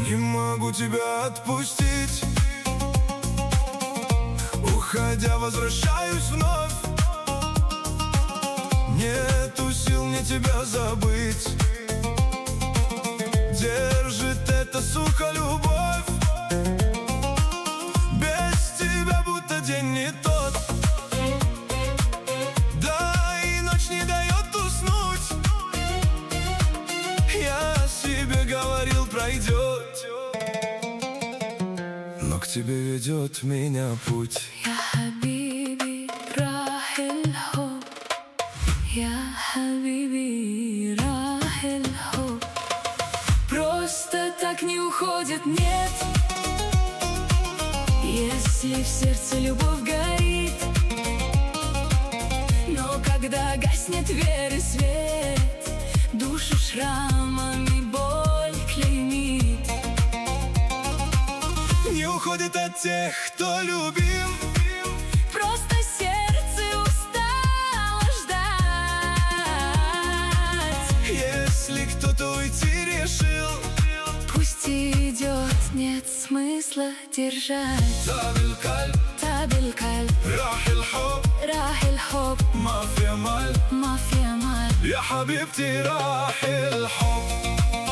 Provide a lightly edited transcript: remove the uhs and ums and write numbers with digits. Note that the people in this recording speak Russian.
Не могу тебя отпустить. Уходя, возвращаюсь вновь. Нету сил мне тебя забыть. Держит эта сука любовь. Без тебя будто день не тот. Да и ночь не дает уснуть. Я себе говорил, пройдет, но к тебе ведет меня путь. يا حبيبي راح الحب، يا حبيبي راح الحب. Просто так не уходит, нет. Если в сердце любовь горит, но когда гаснет вера и свет, душу шрамами боль клеймит. Не уходит от тех, кто любим. Просто сердце устало ждать. Если кто-то уйти решил, Пусть идет, нет смысла держать. Табиль-кальб, Табиль-кальб, راح الحب, راح الحب, ما في أمل. ما في أمل. يا حبيبتي راح الحب.